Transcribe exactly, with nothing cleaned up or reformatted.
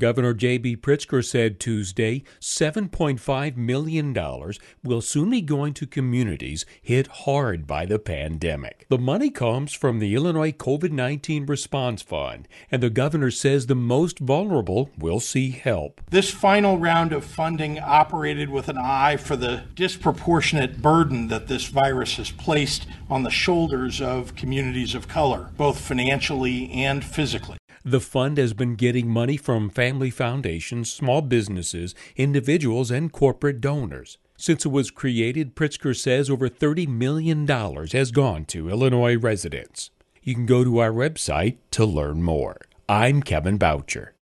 Governor J B. Pritzker said Tuesday seven point five million dollars will soon be going to communities hit hard by the pandemic. The money comes from the Illinois COVID nineteen Response Fund, and the governor says the most vulnerable will see help. This final round of funding operated with an eye for the disproportionate burden that this virus has placed on the shoulders of communities of color, both financially and physically. The fund has been getting money from family foundations, small businesses, individuals, and corporate donors. Since it was created, Pritzker says over thirty million dollars has gone to Illinois residents. You can go to our website to learn more. I'm Kevin Boucher.